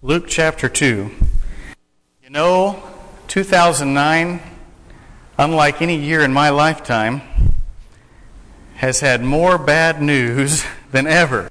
Luke chapter 2. You know, 2009, unlike any year in my lifetime, has had more bad news than ever.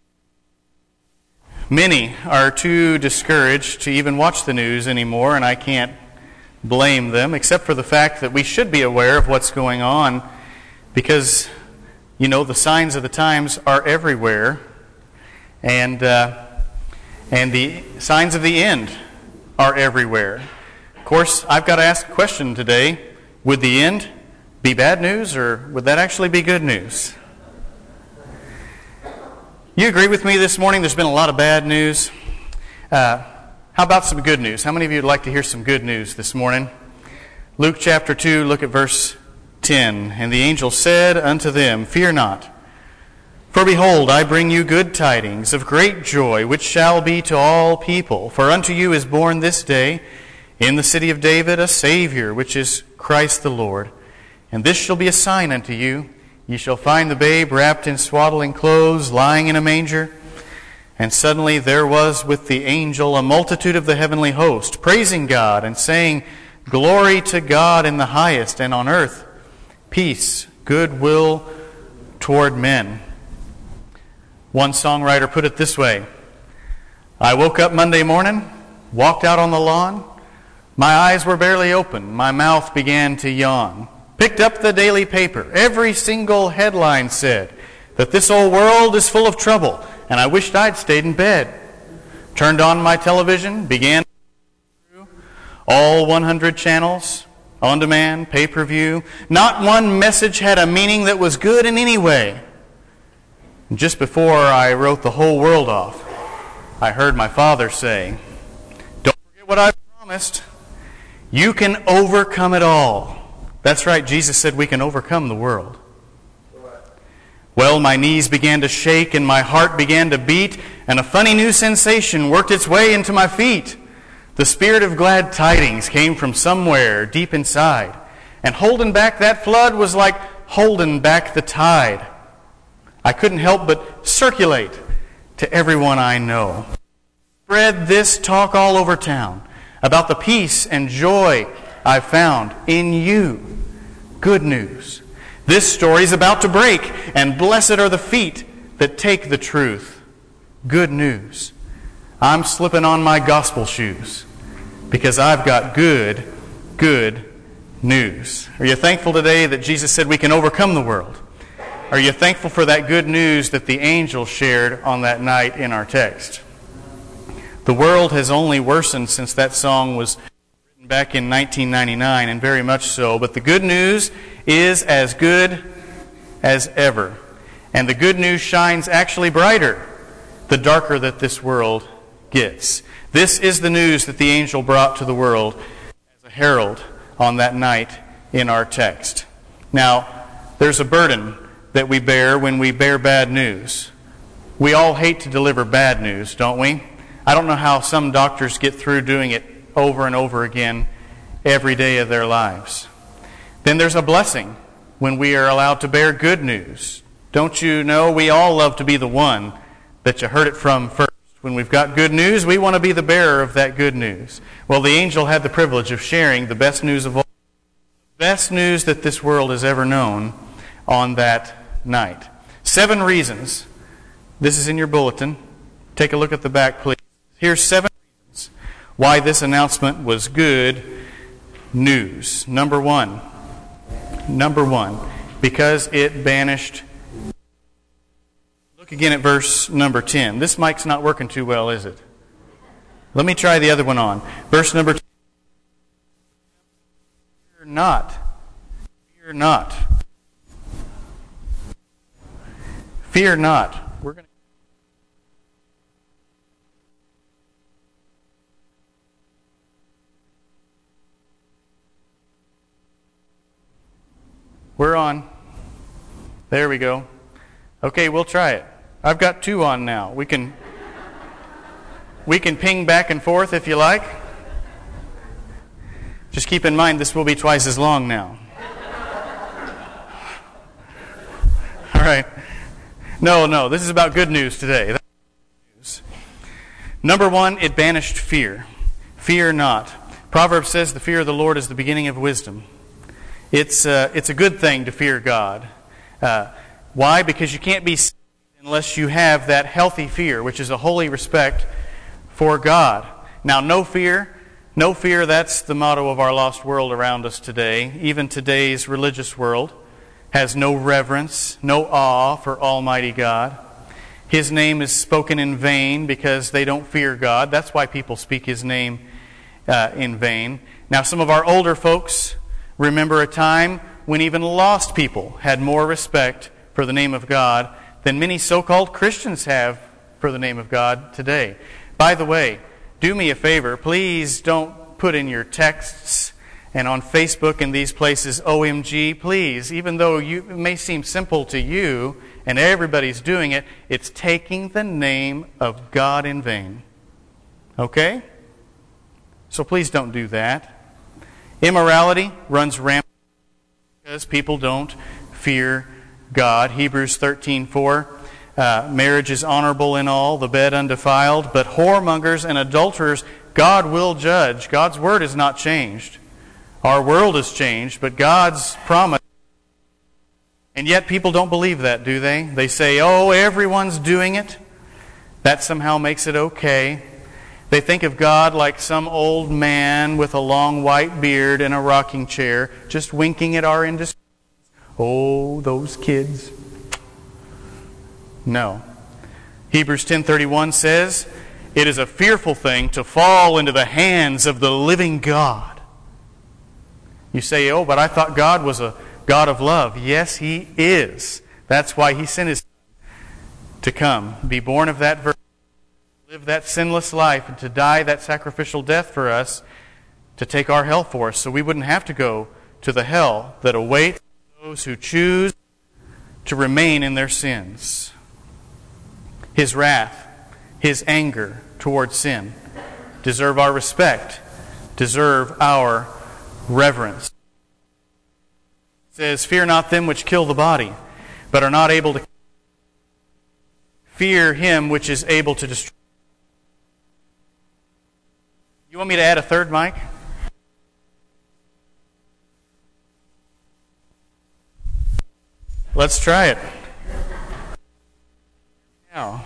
Many are too discouraged to even watch the news anymore, and I can't blame them, except for the fact that we should be aware of what's going on because, you know, the signs of the times are everywhere, and the signs of the end are everywhere. Of course, I've got to ask a question today. Would the end be bad news, or would that actually be good news? You agree with me this morning? There's been a lot of bad news. How about some good news? How many of you would like to hear some good news this morning? Luke chapter 2, look at verse 10. And the angel said unto them, Fear not, for behold, I bring you good tidings of great joy, which shall be to all people. For unto you is born this day in the city of David a Savior, which is Christ the Lord. And this shall be a sign unto you. Ye shall find the babe wrapped in swaddling clothes, lying in a manger. And suddenly there was with the angel a multitude of the heavenly host, praising God and saying, Glory to God in the highest, and on earth peace, goodwill toward men. One songwriter put it this way: I woke up Monday morning, walked out on the lawn. My eyes were barely open. My mouth began to yawn. Picked up the daily paper. Every single headline said that this old world is full of trouble, and I wished I'd stayed in bed. Turned on my television, began through all 100 channels, on demand, pay-per-view. Not one message had a meaning that was good in any way. And just before I wrote the whole world off, I heard my father say, Don't forget what I promised. You can overcome it all. That's right, Jesus said we can overcome the world. Well, my knees began to shake and my heart began to beat, and a funny new sensation worked its way into my feet. The spirit of glad tidings came from somewhere deep inside, and holding back that flood was like holding back the tide. I couldn't help but circulate to everyone I know. Spread this talk all over town about the peace and joy I found in you. Good news. This story is about to break, and blessed are the feet that take the truth. Good news. I'm slipping on my gospel shoes because I've got good news. Are you thankful today that Jesus said we can overcome the world? Are you thankful for that good news that the angel shared on that night in our text? The world has only worsened since that song was written back in 1999, and very much so. But the good news is as good as ever. And the good news shines actually brighter the darker that this world gets. This is the news that the angel brought to the world as a herald on that night in our text. Now, there's a burden that we bear when we bear bad news. We all hate to deliver bad news, don't we? I don't know how some doctors get through doing it over and over again every day of their lives. Then there's a blessing when we are allowed to bear good news. Don't you know we all love to be the one that you heard it from first? When we've got good news, we want to be the bearer of that good news. Well, the angel had the privilege of sharing the best news of all, the best news that this world has ever known on that night. 7 reasons. This is in your bulletin. Take a look at the back, please. Here's 7 reasons why this announcement was good news. Number one, because it banished. Look again at verse number 10. This mic's not working too well, is it? Let me try the other one on. Verse number 10. Fear not. Fear not. Fear not. We're on. There we go. Okay, we'll try it. I've got 2 on now. We can ping back and forth if you like. Just keep in mind this will be twice as long now. All right. No, this is about good news today. Number one, it banished fear. Fear not. Proverbs says the fear of the Lord is the beginning of wisdom. It's a good thing to fear God. Why? Because you can't be saved unless you have that healthy fear, which is a holy respect for God. Now, no fear, that's the motto of our lost world around us today. Even today's religious world has no reverence, no awe for Almighty God. His name is spoken in vain because they don't fear God. That's why people speak His name in vain. Now, some of our older folks remember a time when even lost people had more respect for the name of God than many so-called Christians have for the name of God today. By the way, do me a favor. Please don't put in your texts and on Facebook and these places, OMG, please. Even though it may seem simple to you and everybody's doing it, it's taking the name of God in vain. Okay? So please don't do that. Immorality runs rampant because people don't fear God. Hebrews 13:4, marriage is honorable in all, the bed undefiled, but whoremongers and adulterers God will judge. God's word is not changed. Our world has changed, but God's promise. And yet people don't believe that, do they? They say, oh, everyone's doing it. That somehow makes it okay. They think of God like some old man with a long white beard in a rocking chair, just winking at our industry. Oh, those kids. No. Hebrews 10:31 says, it is a fearful thing to fall into the hands of the living God. You say, oh, but I thought God was a God of love. Yes, He is. That's why He sent His Son to come, be born of that virgin, live that sinless life, and to die that sacrificial death for us, to take our hell for us, so we wouldn't have to go to the hell that awaits those who choose to remain in their sins. His wrath, His anger towards sin deserve our respect, deserve our reverence. It says, fear not them which kill the body, but are not able to fear Him which is able to destroy. You want me to add a third mic? Let's try it. Now.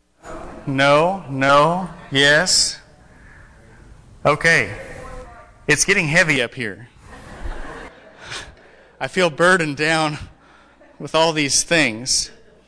No, yes. Okay. It's getting heavy up here. I feel burdened down with all these things.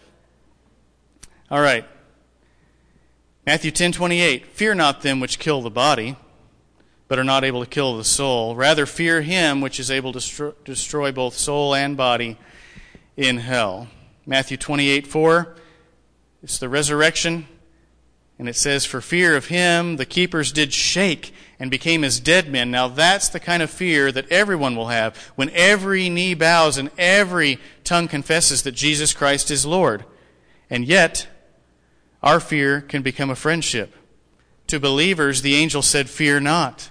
All right. Matthew 10:28. Fear not them which kill the body, but are not able to kill the soul. Rather fear Him which is able to destroy both soul and body in hell. Matthew 28:4. It's the resurrection. And it says, for fear of Him, the keepers did shake and became as dead men. Now that's the kind of fear that everyone will have when every knee bows and every tongue confesses that Jesus Christ is Lord. And yet, our fear can become a friendship. To believers, the angel said, fear not.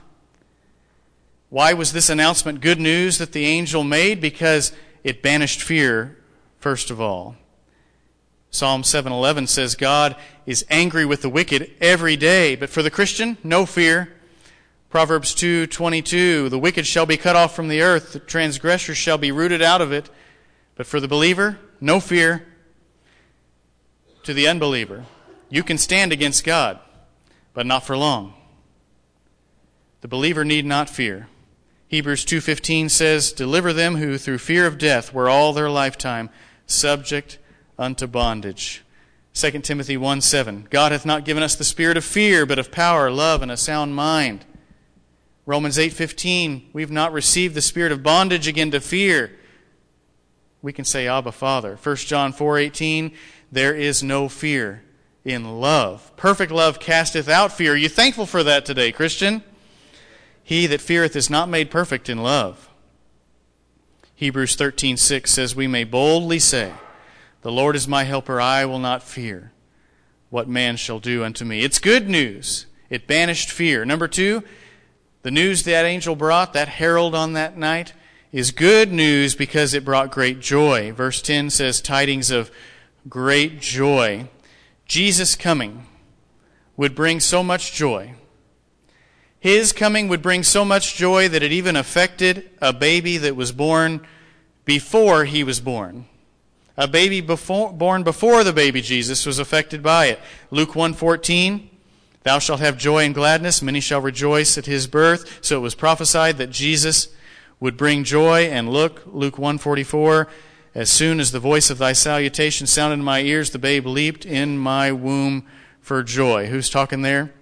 Why was this announcement good news that the angel made? Because it banished fear, first of all. Psalm 7:11 says, God is angry with the wicked every day, but for the Christian, no fear. Proverbs 2:22, the wicked shall be cut off from the earth, the transgressors shall be rooted out of it. But for the believer, no fear. To the unbeliever, you can stand against God, but not for long. The believer need not fear. Hebrews 2:15 says, deliver them who through fear of death were all their lifetime subject unto bondage. 2 Timothy 1:7, God hath not given us the spirit of fear, but of power, love, and a sound mind. Romans 8:15, we've not received the spirit of bondage again to fear. We can say, Abba, Father. 1 John 4:18, there is no fear in love. Perfect love casteth out fear. Are you thankful for that today, Christian? He that feareth is not made perfect in love. Hebrews 13:6 says, we may boldly say, the Lord is my helper, I will not fear what man shall do unto me. It's good news. It banished fear. Number two, the news that angel brought, that herald on that night, is good news because it brought great joy. Verse 10 says, tidings of great joy. Jesus' coming would bring so much joy. His coming would bring so much joy that it even affected a baby that was born before he was born. A baby born before the baby Jesus was affected by it. Luke 1:14, thou shalt have joy and gladness, many shall rejoice at his birth. So it was prophesied that Jesus would bring joy. And look, Luke 1:44, as soon as the voice of thy salutation sounded in my ears, the babe leaped in my womb for joy. Who's talking there?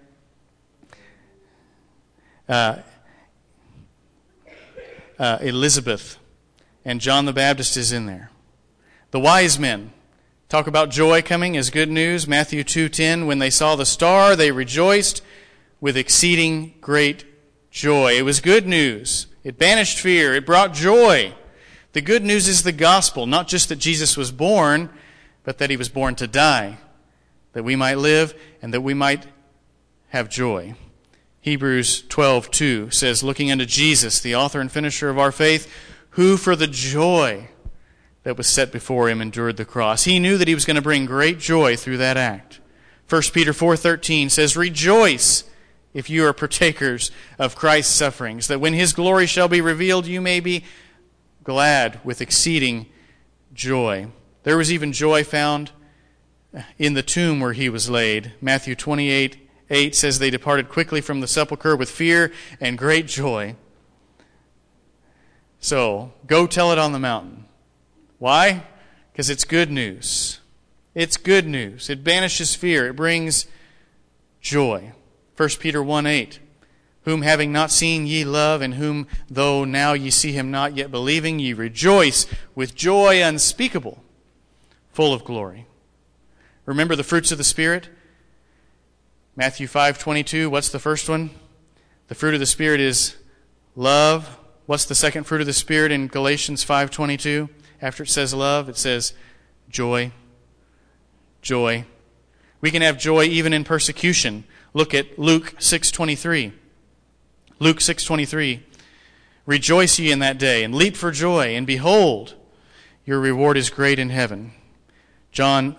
Elizabeth. And John the Baptist is in there. The wise men talk about joy coming as good news. Matthew 2:10, when they saw the star, they rejoiced with exceeding great joy. It was good news. It banished fear. It brought joy. The good news is the gospel, not just that Jesus was born, but that he was born to die, that we might live and that we might have joy. Hebrews 12:2 says, looking unto Jesus, the author and finisher of our faith, who for the joy that was set before him endured the cross. He knew that he was going to bring great joy through that act. 1 Peter 4:13 says, rejoice if you are partakers of Christ's sufferings, that when his glory shall be revealed, you may be glad with exceeding joy. There was even joy found in the tomb where he was laid. Matthew 28:8 says, they departed quickly from the sepulchre with fear and great joy. So, go tell it on the mountain. Why? Because it's good news. It's good news. It banishes fear. It brings joy. 1 Peter 1:8, whom having not seen ye love, and whom though now ye see him not, yet believing ye rejoice with joy unspeakable, full of glory. Remember the fruits of the Spirit? Matthew 5:22, what's the first one? The fruit of the Spirit is love. What's the second fruit of the Spirit in Galatians 5:22? After it says love, it says joy. Joy. We can have joy even in persecution. Look at Luke 6:23. Luke 6:23. Rejoice ye in that day, and leap for joy, and behold, your reward is great in heaven. John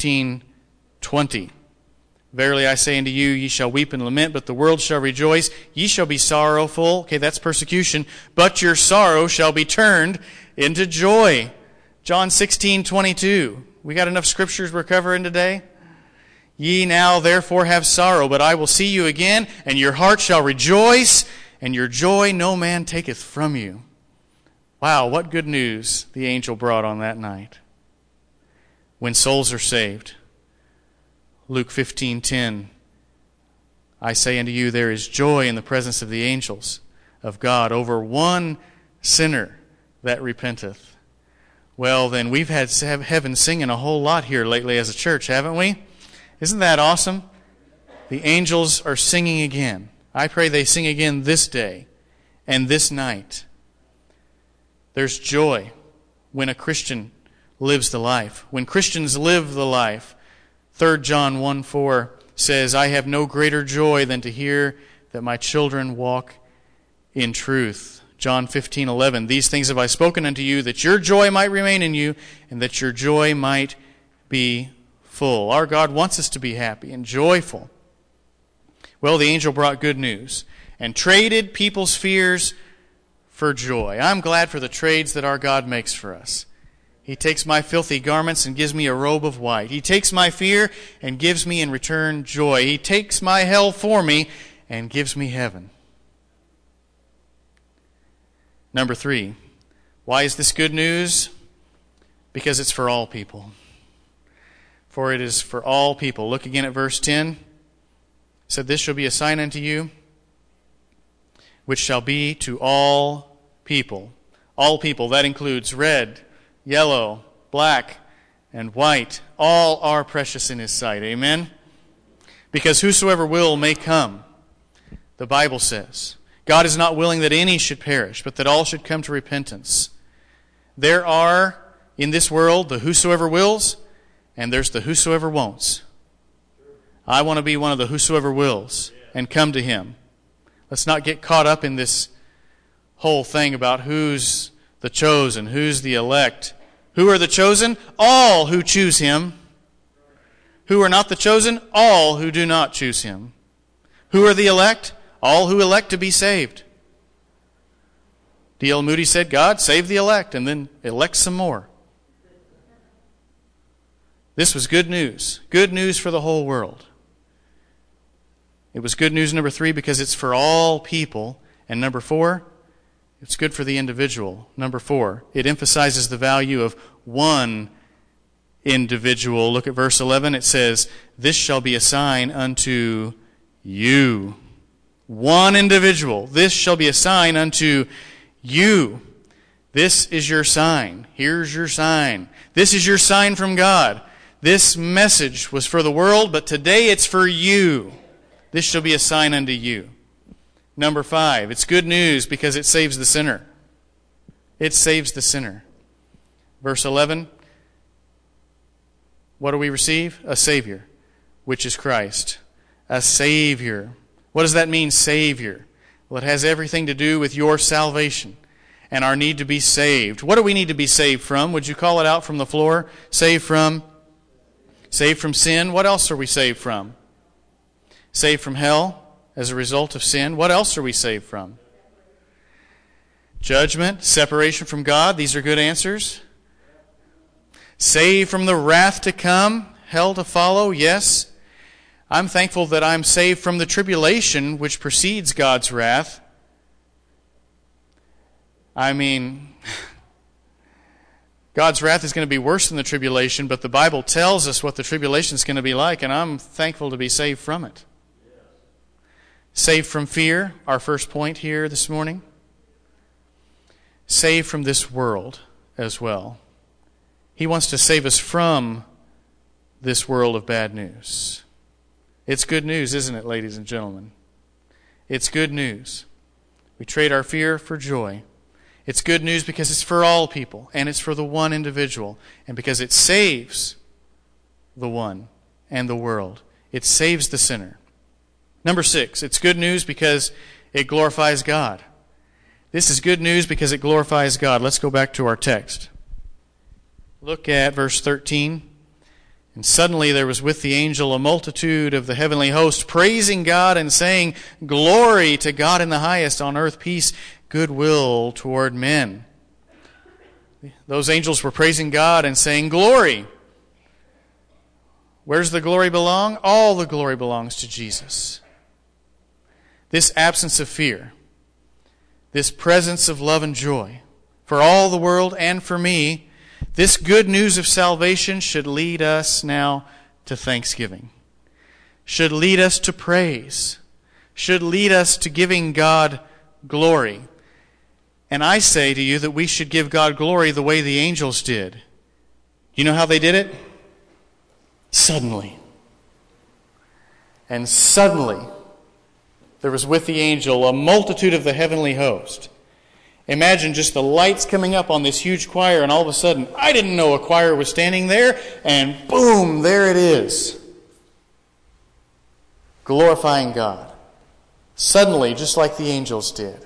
16:20. Verily I say unto you, ye shall weep and lament, but the world shall rejoice. Ye shall be sorrowful. Okay, that's persecution. But your sorrow shall be turned into joy. John 16:22. We got enough scriptures we're covering today? Ye now therefore have sorrow, but I will see you again, and your heart shall rejoice, and your joy no man taketh from you. Wow, what good news the angel brought on that night. When souls are saved. Luke 15:10, I say unto you, there is joy in the presence of the angels of God over one sinner that repenteth. Well, then we've had heaven singing a whole lot here lately as a church, haven't we? Isn't that awesome? The angels are singing again. I pray they sing again this day and this night. There's joy when a Christian lives the life. When Christians live the life, 3 John 1:4 says, I have no greater joy than to hear that my children walk in truth. John 15:11, these things have I spoken unto you, that your joy might remain in you, and that your joy might be full. Our God wants us to be happy and joyful. Well, the angel brought good news and traded people's fears for joy. I'm glad for the trades that our God makes for us. He takes my filthy garments and gives me a robe of white. He takes my fear and gives me in return joy. He takes my hell for me and gives me heaven. Number 3, why is this good news? Because it's for all people. For it is for all people. Look again at verse 10. It said, this shall be a sign unto you, which shall be to all people. All people, that includes red, yellow, black, and white. All are precious in his sight. Amen? Because whosoever will may come, the Bible says. God is not willing that any should perish, but that all should come to repentance. There are, in this world, the whosoever wills, and there's the whosoever won'ts. I want to be one of the whosoever wills and come to him. Let's not get caught up in this whole thing about who's the chosen, who's the elect. Who are the chosen? All who choose him. Who are not the chosen? All who do not choose him. Who are the elect? All who elect to be saved. D.L. Moody said, God, save the elect, and then elect some more. This was good news. Good news for the whole world. It was good news, number 3, because it's for all people. And number 4, it's good for the individual. Number 4, it emphasizes the value of one individual. Look at verse 11. It says, this shall be a sign unto you. One individual. This shall be a sign unto you. This is your sign. Here's your sign. This is your sign from God. This message was for the world, but today it's for you. This shall be a sign unto you. Number 5, it's good news because it saves the sinner. It saves the sinner. Verse 11, what do we receive? A Savior, which is Christ. A Savior. What does that mean, Savior? Well, it has everything to do with your salvation and our need to be saved. What do we need to be saved from? Would you call it out from the floor? Saved from sin. What else are we saved from? Saved from hell as a result of sin. What else are we saved from? Judgment, separation from God. These are good answers. Saved from the wrath to come, hell to follow. Yes. I'm thankful that I'm saved from the tribulation which precedes God's wrath. I mean, God's wrath is going to be worse than the tribulation, but the Bible tells us what the tribulation is going to be like, and I'm thankful to be saved from it. Saved from fear, our first point here this morning. Saved from this world as well. He wants to save us from this world of bad news. It's good news, isn't it, ladies and gentlemen? It's good news. We trade our fear for joy. It's good news because it's for all people, and it's for the one individual, and because it saves the one and the world. It saves the sinner. Number 6, it's good news because it glorifies God. This is good news because it glorifies God. Let's go back to our text. Look at verse 13. And suddenly there was with the angel a multitude of the heavenly host, praising God and saying, Glory to God in the highest, on earth peace, goodwill toward men. Those angels were praising God and saying, Glory. Where does the glory belong? All the glory belongs to Jesus. This absence of fear, this presence of love and joy, for all the world and for me, this good news of salvation should lead us now to thanksgiving, should lead us to praise, should lead us to giving God glory. And I say to you that we should give God glory the way the angels did. You know how they did it? Suddenly. And suddenly, there was with the angel a multitude of the heavenly host. Imagine just the lights coming up on this huge choir, and all of a sudden, I didn't know a choir was standing there, and boom, there it is. Glorifying God. Suddenly, just like the angels did.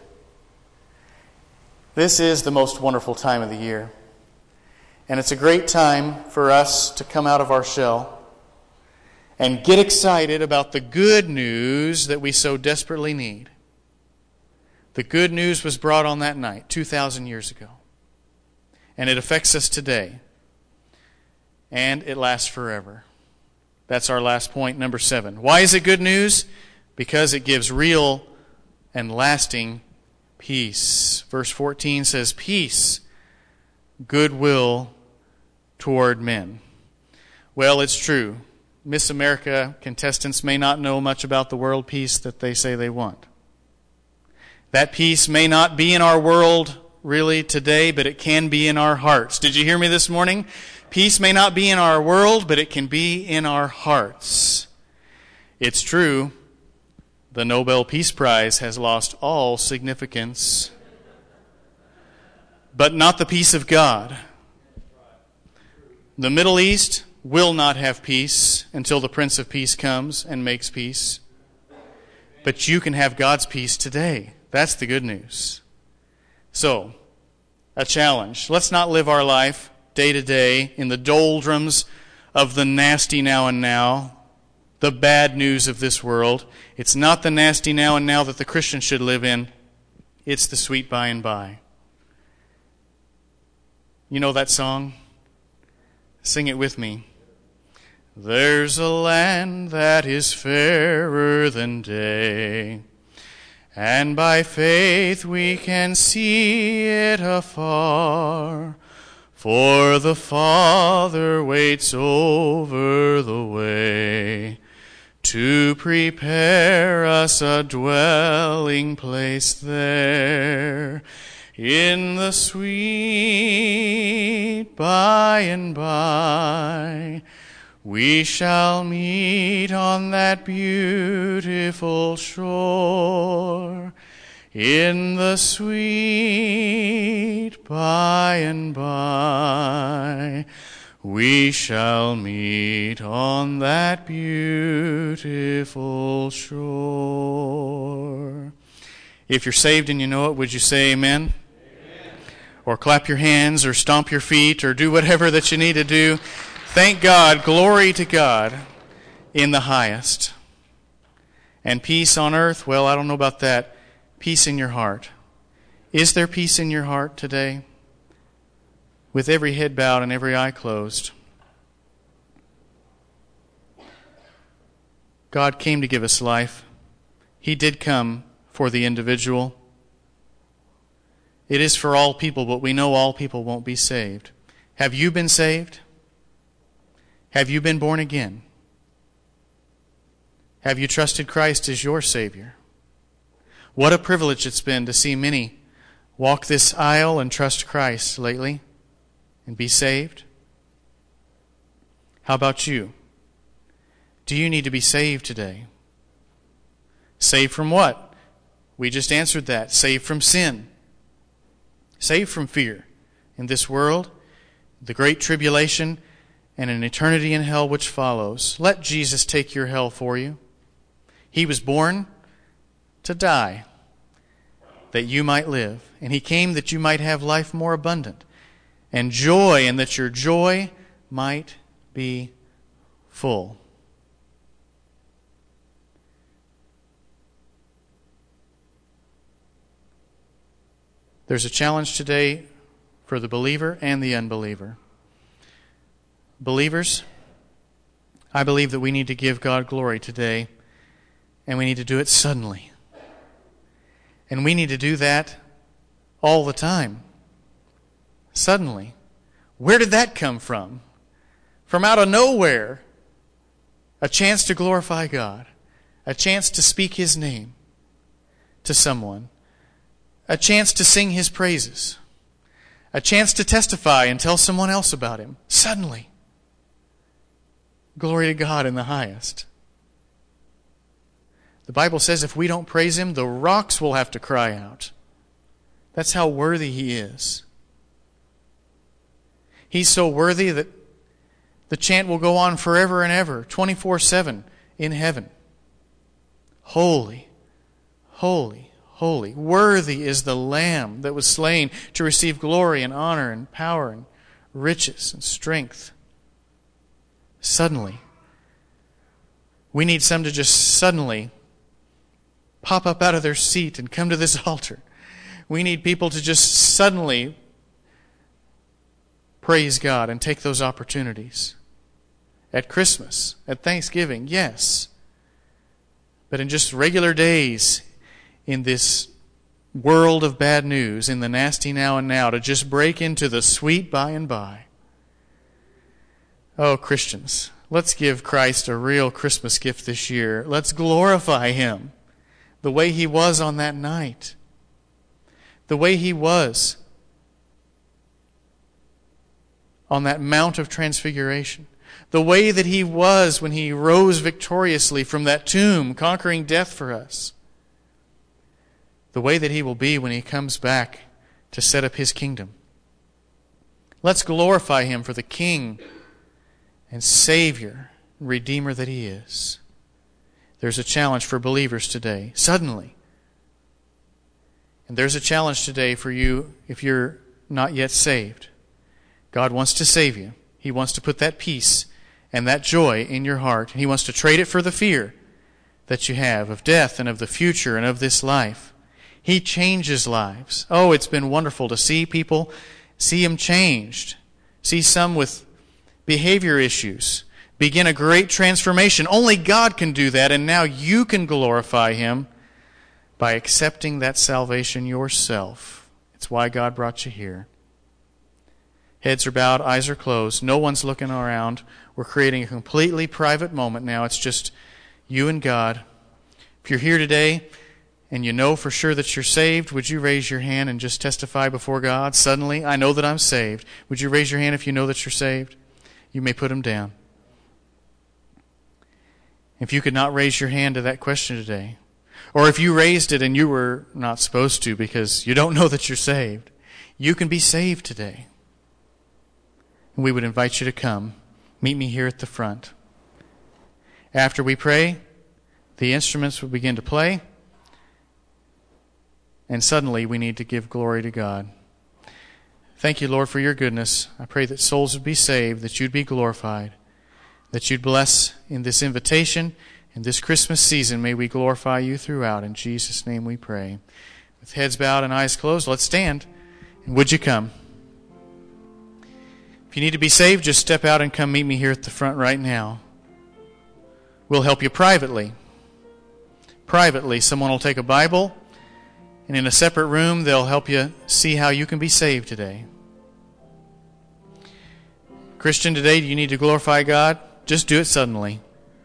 This is the most wonderful time of the year. And it's a great time for us to come out of our shell and get excited about the good news that we so desperately need. The good news was brought on that night, 2,000 years ago. And it affects us today. And it lasts forever. That's our last point, number 7. Why is it good news? Because it gives real and lasting peace. Verse 14 says, Peace, goodwill toward men. Well, it's true. Miss America contestants may not know much about the world peace that they say they want. That peace may not be in our world really today, but it can be in our hearts. Did you hear me this morning? Peace may not be in our world, but it can be in our hearts. It's true, the Nobel Peace Prize has lost all significance, but not the peace of God. The Middle East will not have peace until the Prince of Peace comes and makes peace. But you can have God's peace today. That's the good news. So, a challenge. Let's not live our life day to day in the doldrums of the nasty now and now, the bad news of this world. It's not the nasty now and now that the Christian should live in. It's the sweet by and by. You know that song? Sing it with me. There's a land that is fairer than day, and by faith we can see it afar, for the Father waits over the way to prepare us a dwelling place there. In the sweet by and by, we shall meet on that beautiful shore. In the sweet by and by, we shall meet on that beautiful shore. If you're saved and you know it, would you say amen? Or clap your hands, or stomp your feet, or do whatever that you need to do. Thank God, glory to God in the highest. And peace on earth, well, I don't know about that. Peace in your heart. Is there peace in your heart today? With every head bowed and every eye closed. God came to give us life. He did come for the individual. It is for all people, but we know all people won't be saved. Have you been saved? Have you been born again? Have you trusted Christ as your Savior? What a privilege it's been to see many walk this aisle and trust Christ lately and be saved. How about you? Do you need to be saved today? Saved from what? We just answered that. Saved from sin. Saved from fear in this world, the great tribulation, and an eternity in hell which follows. Let Jesus take your hell for you. He was born to die that you might live. And He came that you might have life more abundant and joy, and that your joy might be full. There's a challenge today for the believer and the unbeliever. Believers, I believe that we need to give God glory today, and we need to do it suddenly. And we need to do that all the time. Suddenly. Where did that come from? From out of nowhere. A chance to glorify God. A chance to speak His name to someone. A chance to sing His praises. A chance to testify and tell someone else about Him. Suddenly. Glory to God in the highest. The Bible says if we don't praise Him, the rocks will have to cry out. That's how worthy He is. He's so worthy that the chant will go on forever and ever, 24/7 in heaven. Holy, holy, holy. Worthy is the Lamb that was slain to receive glory and honor and power and riches and strength. Suddenly. We need some to just suddenly pop up out of their seat and come to this altar. We need people to just suddenly praise God and take those opportunities. At Christmas, at Thanksgiving, yes. But in just regular days, in this world of bad news, in the nasty now and now, to just break into the sweet by and by. Oh, Christians, let's give Christ a real Christmas gift this year. Let's glorify Him the way He was on that night. The way He was on that Mount of Transfiguration. The way that He was when He rose victoriously from that tomb, conquering death for us. The way that He will be when He comes back to set up His kingdom. Let's glorify Him for the King and Savior, Redeemer that He is. There's a challenge for believers today, suddenly. And there's a challenge today for you if you're not yet saved. God wants to save you. He wants to put that peace and that joy in your heart. And He wants to trade it for the fear that you have of death and of the future and of this life. He changes lives. Oh, it's been wonderful to see people, see them changed. See some with behavior issues begin a great transformation. Only God can do that, and now you can glorify Him by accepting that salvation yourself. It's why God brought you here. Heads are bowed, eyes are closed. No one's looking around. We're creating a completely private moment now. It's just you and God. If you're here today and you know for sure that you're saved, would you raise your hand and just testify before God? Suddenly, I know that I'm saved. Would you raise your hand if you know that you're saved? You may put them down. If you could not raise your hand to that question today, or if you raised it and you were not supposed to because you don't know that you're saved, you can be saved today. And we would invite you to come. Meet me here at the front. After we pray, the instruments will begin to play, and suddenly we need to give glory to God. Thank you, Lord, for your goodness. I pray that souls would be saved, that you'd be glorified, that you'd bless in this invitation, in this Christmas season. May we glorify you throughout. In Jesus' name we pray. With heads bowed and eyes closed, let's stand. And would you come? If you need to be saved, just step out and come meet me here at the front right now. We'll help you privately. Privately, someone will take a Bible, and in a separate room, they'll help you see how you can be saved today. Christian, today, do you need to glorify God? Just do it suddenly.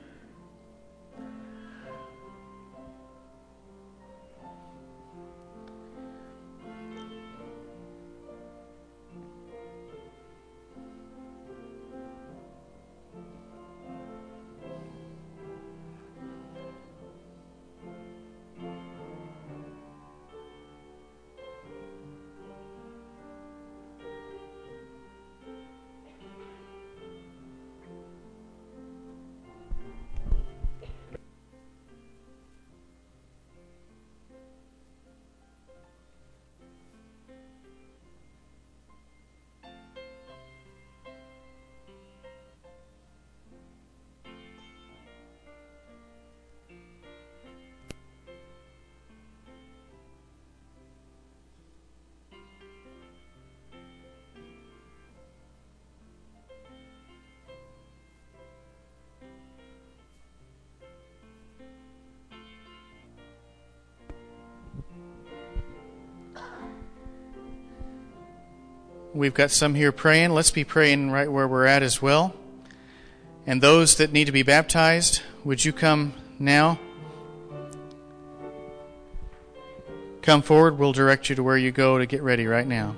We've got some here praying. Let's be praying right where we're at as well. And those that need to be baptized, would you come now? Come forward. We'll direct you to where you go to get ready right now.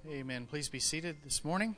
Amen. Please be seated this morning.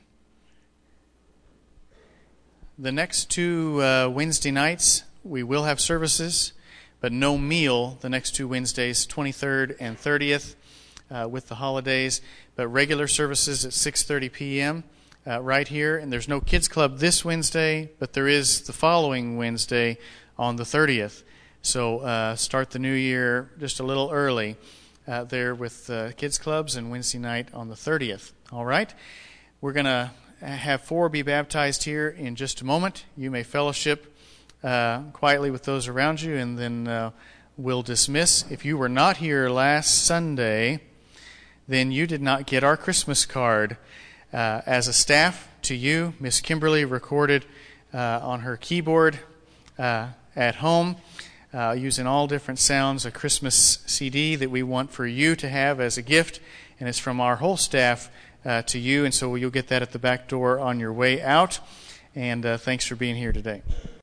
The next two Wednesday nights, we will have services, but no meal the next two Wednesdays, 23rd and 30th, with the holidays, but regular services at 6:30 p.m. Right here. And there's no kids club this Wednesday, but there is the following Wednesday on the 30th. So start the new year just a little early there with kids clubs, and Wednesday night on the 30th. All right? We're going to have 4 be baptized here in just a moment. You may fellowship quietly with those around you, and then we'll dismiss. If you were not here last Sunday, then you did not get our Christmas card. As a staff, to you, Miss Kimberly recorded on her keyboard at home, using all different sounds, a Christmas CD that we want for you to have as a gift, and it's from our whole staff to you, and so you'll get that at the back door on your way out. And thanks for being here today.